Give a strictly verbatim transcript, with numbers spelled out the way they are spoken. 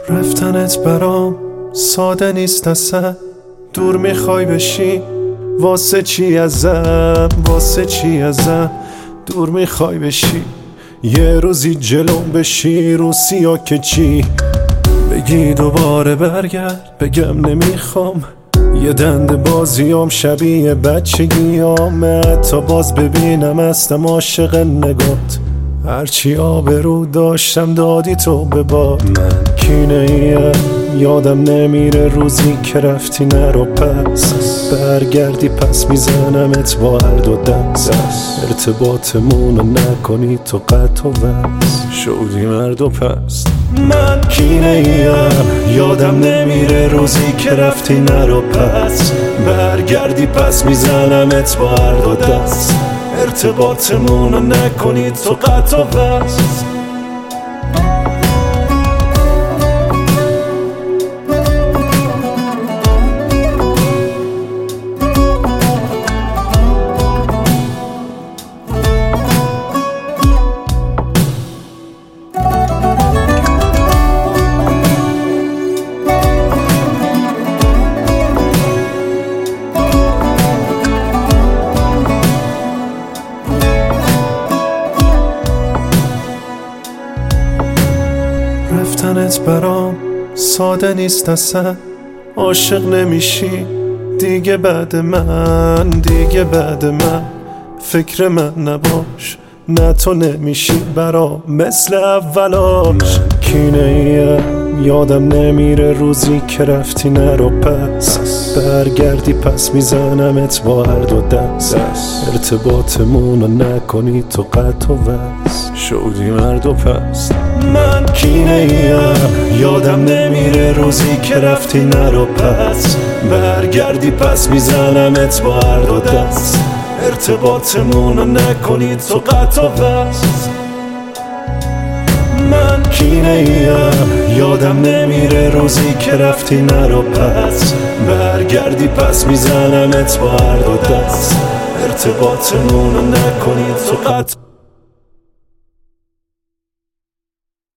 رفتنت برام ساده نیست اصلا، دور میخوای بشی واسه چی ازم، واسه چی ازم دور میخوای بشی، یه روزی جلو بشی رو سیا که چی بگی دوباره برگرد، بگم نمیخوام، یه دند بازیام شبیه بچگیامه، تا باز ببینم هستم عاشق نگات، هرچی آبرو داشتم دادی تو به باد. من کینه ایم یادم نمیره روزی که رفتی نرو پس، برگردی پس میزنمت با هر دو دست، ارتباطمونو نکنی تو قطع و وصل، شدی مرد و پس. من کینه ایم یادم نمیره روزی که رفتی نرو پس، برگردی پس میزنمت با هر دو دست، ارتباطمونو نکنی تو قطع و وصل. رفتنت برام ساده نیست اصلا، عاشق نمیشی دیگه بعد من، دیگه بعد من فکر من نباش، نه تو نمیشی برام مثل اولاش. کینه ایم یادم نمیره روزی که رفتی نرو پس، برگردی پس میزنمت با هر دو دست، ارتباطمونو نکنی تو قطع و وصل، شدی مرد و پس. من کینه ایم یادم نمیره روزی که رفتی نرو پس، برگردی پس میزنمت با هر دو دست، ارتباطمونو نکنی تو قطع و وصل. من کینه ایم یادم نمیره روزی که رفتی نرو پس، برگردی پس میزنمت با هر دو دست، ارتباطمونو نکنی تو قطع